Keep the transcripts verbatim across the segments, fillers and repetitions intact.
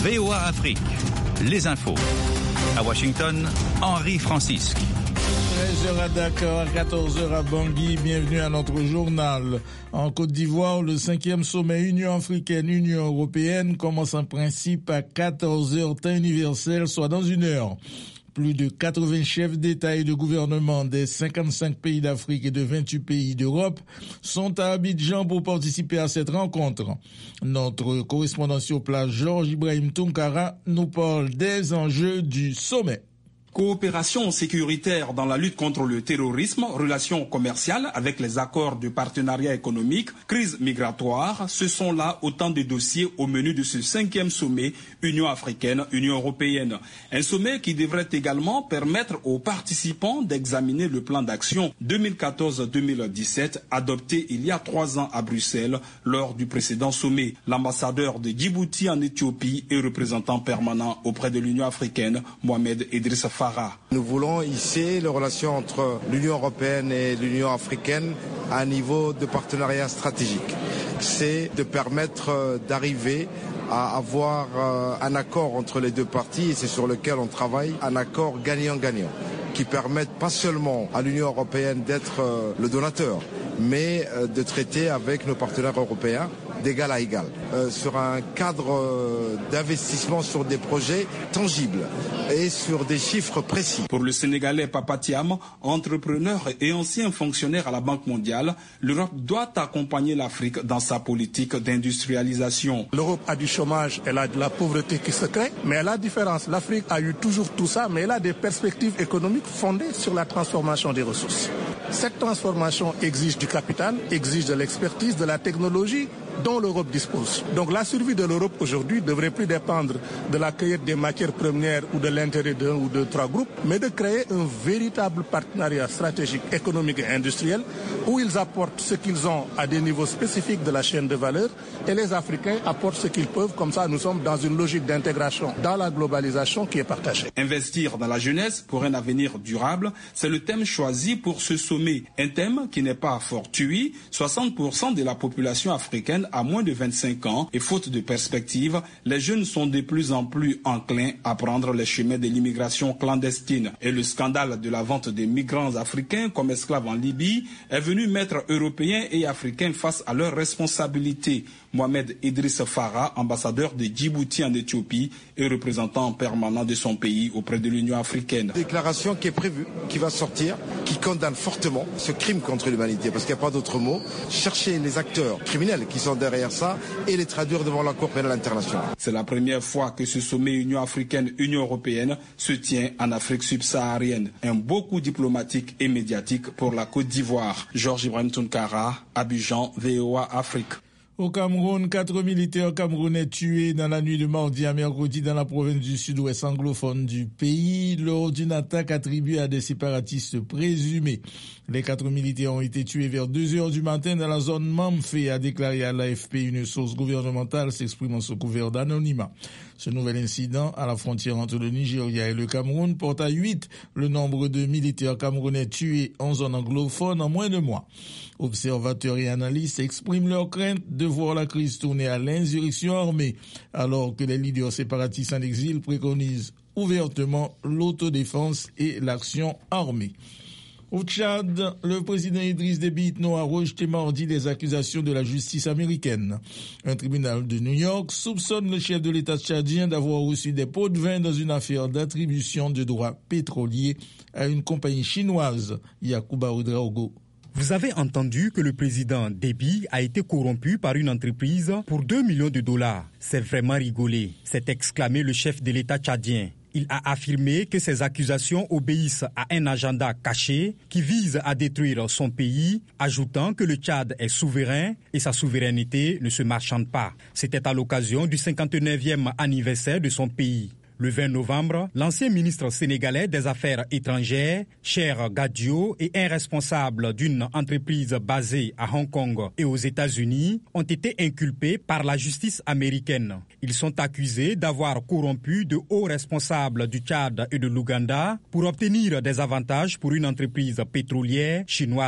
V O A Afrique, les infos. À Washington, Henri Francisque. treize heures à Dakar, quatorze heures à Bangui, bienvenue à notre journal. En Côte d'Ivoire, le cinquième sommet Union africaine-Union européenne commence en principe à quatorze heures temps universel, soit dans une heure. Plus de quatre-vingts chefs d'État et de gouvernement des cinquante-cinq pays d'Afrique et de vingt-huit pays d'Europe sont à Abidjan pour participer à cette rencontre. Notre correspondant sur place, Georges Ibrahim Tounkara, nous parle des enjeux du sommet. Coopération sécuritaire dans la lutte contre le terrorisme, relations commerciales avec les accords de partenariat économique, crise migratoire, ce sont là autant de dossiers au menu de ce cinquième sommet Union africaine-Union européenne. Un sommet qui devrait également permettre aux participants d'examiner le plan d'action deux mille quatorze deux mille dix-sept adopté il y a trois ans à Bruxelles lors du précédent sommet. L'ambassadeur de Djibouti en Éthiopie et représentant permanent auprès de l'Union africaine, Mohamed Idriss Farah. Nous voulons hisser les relations entre l'Union européenne et l'Union africaine à un niveau de partenariat stratégique. C'est de permettre d'arriver à avoir un accord entre les deux parties, et c'est sur lequel on travaille, un accord gagnant-gagnant, qui permette pas seulement à l'Union européenne d'être le donateur, mais de traiter avec nos partenaires européens d'égal à égal, euh, sur un cadre euh, d'investissement sur des projets tangibles et sur des chiffres précis. Pour le Sénégalais Papa Thiam, entrepreneur et ancien fonctionnaire à la Banque mondiale, l'Europe doit accompagner l'Afrique dans sa politique d'industrialisation. L'Europe a du chômage, elle a de la pauvreté qui se crée, mais la différence, l'Afrique a eu toujours tout ça, mais elle a des perspectives économiques fondées sur la transformation des ressources. Cette transformation exige du capital, exige de l'expertise, de la technologie dont l'Europe dispose. Donc la survie de l'Europe aujourd'hui ne devrait plus dépendre de la cueillette des matières premières ou de l'intérêt d'un ou de trois groupes, mais de créer un véritable partenariat stratégique, économique et industriel où ils apportent ce qu'ils ont à des niveaux spécifiques de la chaîne de valeur et les Africains apportent ce qu'ils peuvent. Comme ça, nous sommes dans une logique d'intégration dans la globalisation qui est partagée. Investir dans la jeunesse pour un avenir durable, c'est le thème choisi pour ce sommet. Un thème qui n'est pas fortuit. soixante pour cent de la population africaine à moins de vingt-cinq ans et faute de perspective, les jeunes sont de plus en plus enclins à prendre les chemins de l'immigration clandestine. Et le scandale de la vente des migrants africains comme esclaves en Libye est venu mettre Européens et Africains face à leurs responsabilités. Mohamed Idriss Farah, ambassadeur de Djibouti en Éthiopie et représentant permanent de son pays auprès de l'Union africaine. Déclaration qui est prévue, qui va sortir, qui condamne fortement ce crime contre l'humanité, parce qu'il n'y a pas d'autre mot. Chercher les acteurs criminels qui sont derrière ça et les traduire devant la Cour pénale internationale. C'est la première fois que ce sommet Union africaine-Union européenne se tient en Afrique subsaharienne. Un beau coup diplomatique et médiatique pour la Côte d'Ivoire. Georges Ibrahim Tounkara, Abidjan, V O A Afrique. Au Cameroun, quatre militaires camerounais tués dans la nuit de mardi à mercredi dans la province du sud-ouest anglophone du pays lors d'une attaque attribuée à des séparatistes présumés. Les quatre militaires ont été tués vers deux heures du matin dans la zone Mamfé, a déclaré à l'A F P une source gouvernementale s'exprimant sous couvert d'anonymat. Ce nouvel incident à la frontière entre le Nigeria et le Cameroun porte à huit le nombre de militaires camerounais tués en zone anglophone en moins de mois. Observateurs et analystes expriment leur crainte de voir la crise tourner à l'insurrection armée, alors que les leaders séparatistes en exil préconisent ouvertement l'autodéfense et l'action armée. Au Tchad, le président Idriss Déby Itno a rejeté mardi les accusations de la justice américaine. Un tribunal de New York soupçonne le chef de l'État tchadien d'avoir reçu des pots de vin dans une affaire d'attribution de droits pétroliers à une compagnie chinoise, Yacouba Ouedraogo. Vous avez entendu que le président Déby a été corrompu par une entreprise pour deux millions de dollars. C'est vraiment rigolé, s'est exclamé le chef de l'État tchadien. Il a affirmé que ces accusations obéissent à un agenda caché qui vise à détruire son pays, ajoutant que le Tchad est souverain et sa souveraineté ne se marchande pas. C'était à l'occasion du cinquante-neuvième anniversaire de son pays. Le vingt novembre, l'ancien ministre sénégalais des Affaires étrangères, Cheikh Gadio, et un responsable d'une entreprise basée à Hong Kong et aux États-Unis ont été inculpés par la justice américaine. Ils sont accusés d'avoir corrompu de hauts responsables du Tchad et de l'Ouganda pour obtenir des avantages pour une entreprise pétrolière chinoise.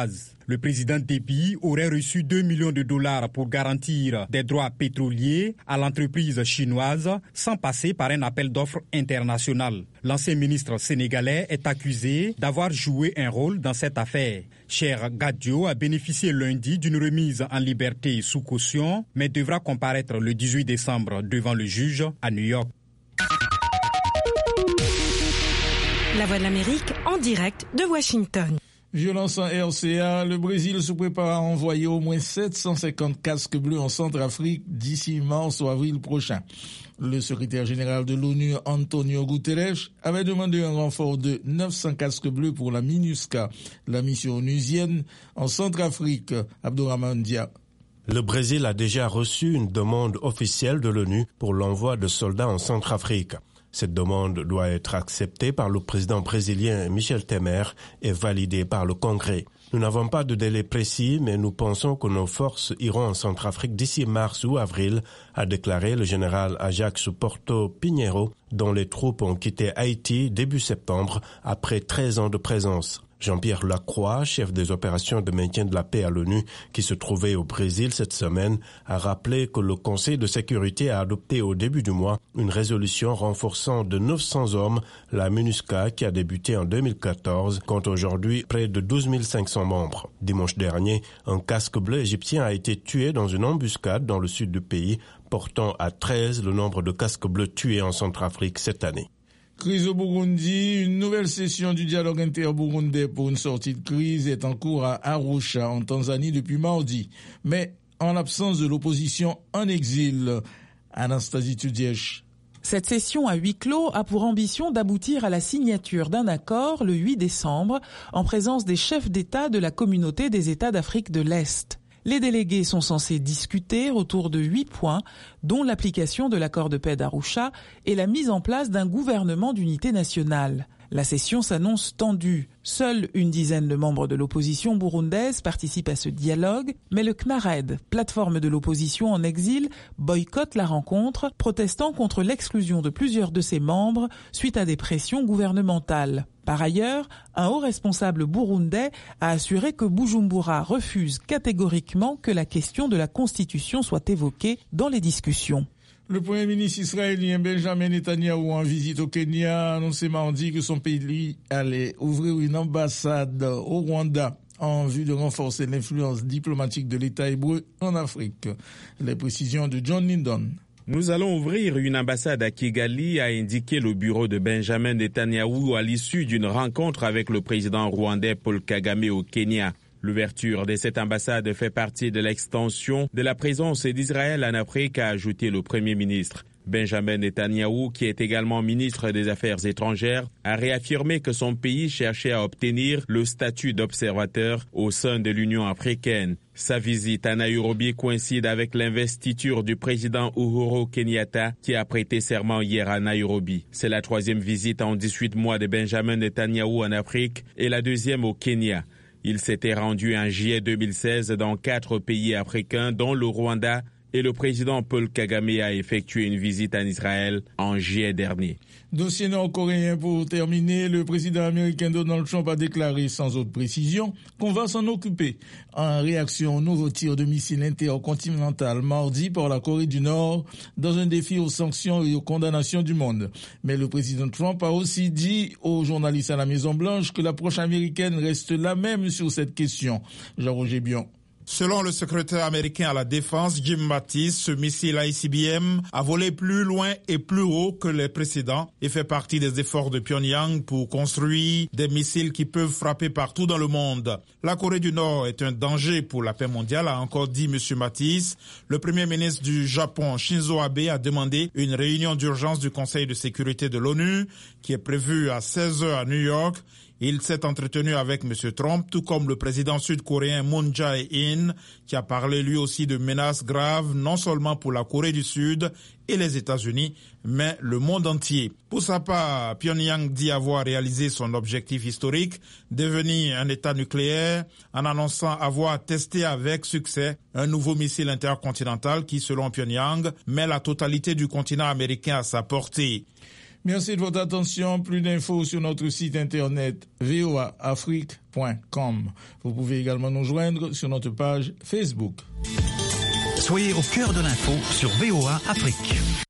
Le président Déby aurait reçu deux millions de dollars pour garantir des droits pétroliers à l'entreprise chinoise sans passer par un appel d'offres international. L'ancien ministre sénégalais est accusé d'avoir joué un rôle dans cette affaire. Cher Gadio a bénéficié lundi d'une remise en liberté sous caution, mais devra comparaître le dix-huit décembre devant le juge à New York. La Voix de l'Amérique en direct de Washington. Violence en R C A, le Brésil se prépare à envoyer au moins sept cent cinquante casques bleus en Centrafrique d'ici mars ou avril prochain. Le secrétaire général de l'ONU, Antonio Guterres, avait demandé un renfort de neuf cents casques bleus pour la MINUSCA, la mission onusienne, en Centrafrique. Abdourahmane Dia. Le Brésil a déjà reçu une demande officielle de l'ONU pour l'envoi de soldats en Centrafrique. Cette demande doit être acceptée par le président brésilien Michel Temer et validée par le Congrès. Nous n'avons pas de délai précis, mais nous pensons que nos forces iront en Centrafrique d'ici mars ou avril, a déclaré le général Ajax Porto Pinheiro, dont les troupes ont quitté Haïti début septembre après treize ans de présence. Jean-Pierre Lacroix, chef des opérations de maintien de la paix à l'ONU, qui se trouvait au Brésil cette semaine, a rappelé que le Conseil de sécurité a adopté au début du mois une résolution renforçant de neuf cents hommes la MINUSCA qui a débuté en deux mille quatorze, compte aujourd'hui près de douze mille cinq cents membres. Dimanche dernier, un casque bleu égyptien a été tué dans une embuscade dans le sud du pays, portant à treize le nombre de casques bleus tués en Centrafrique cette année. Crise au Burundi, une nouvelle session du dialogue inter-burundais pour une sortie de crise est en cours à Arusha, en Tanzanie, depuis mardi. Mais en l'absence de l'opposition en exil, Anastasie Tudièche. Cette session à huis clos a pour ambition d'aboutir à la signature d'un accord le huit décembre en présence des chefs d'État de la communauté des États d'Afrique de l'Est. Les délégués sont censés discuter autour de huit points, dont l'application de l'accord de paix d'Arusha et la mise en place d'un gouvernement d'unité nationale. La session s'annonce tendue. Seule une dizaine de membres de l'opposition burundaise participent à ce dialogue, mais le CNARED, plateforme de l'opposition en exil, boycotte la rencontre, protestant contre l'exclusion de plusieurs de ses membres suite à des pressions gouvernementales. Par ailleurs, un haut responsable burundais a assuré que Bujumbura refuse catégoriquement que la question de la Constitution soit évoquée dans les discussions. Le Premier ministre israélien Benjamin Netanyahou, en visite au Kenya, a annoncé mardi que son pays allait ouvrir une ambassade au Rwanda en vue de renforcer l'influence diplomatique de l'État hébreu en Afrique. Les précisions de John Lyndon. Nous allons ouvrir une ambassade à Kigali, a indiqué le bureau de Benjamin Netanyahou à l'issue d'une rencontre avec le président rwandais Paul Kagame au Kenya. L'ouverture de cette ambassade fait partie de l'extension de la présence d'Israël en Afrique, a ajouté le Premier ministre. Benjamin Netanyahou, qui est également ministre des Affaires étrangères, a réaffirmé que son pays cherchait à obtenir le statut d'observateur au sein de l'Union africaine. Sa visite à Nairobi coïncide avec l'investiture du président Uhuru Kenyatta, qui a prêté serment hier à Nairobi. C'est la troisième visite en dix-huit mois de Benjamin Netanyahou en Afrique et la deuxième au Kenya. Il s'était rendu en juillet deux mille seize dans quatre pays africains, dont le Rwanda, et le président Paul Kagame a effectué une visite en Israël en juillet dernier. Dossier nord-coréen pour terminer, le président américain Donald Trump a déclaré sans autre précision qu'on va s'en occuper en réaction au nouveau tir de missiles intercontinental mardi par la Corée du Nord dans un défi aux sanctions et aux condamnations du monde. Mais le président Trump a aussi dit aux journalistes à la Maison-Blanche que l'approche américaine reste la même sur cette question. Jean-Roger Bion. Selon le secrétaire américain à la Défense, Jim Mattis, ce missile I C B M a volé plus loin et plus haut que les précédents et fait partie des efforts de Pyongyang pour construire des missiles qui peuvent frapper partout dans le monde. La Corée du Nord est un danger pour la paix mondiale, a encore dit M. Mattis. Le premier ministre du Japon, Shinzo Abe, a demandé une réunion d'urgence du Conseil de sécurité de l'ONU qui est prévue à seize heures à New York. Il s'est entretenu avec M. Trump, tout comme le président sud-coréen Moon Jae-in, qui a parlé lui aussi de menaces graves, non seulement pour la Corée du Sud et les États-Unis, mais le monde entier. Pour sa part, Pyongyang dit avoir réalisé son objectif historique, devenir un État nucléaire, en annonçant avoir testé avec succès un nouveau missile intercontinental qui, selon Pyongyang, met la totalité du continent américain à sa portée. Merci de votre attention. Plus d'infos sur notre site internet v o a afrique point com. Vous pouvez également nous joindre sur notre page Facebook. Soyez au cœur de l'info sur V O A Afrique.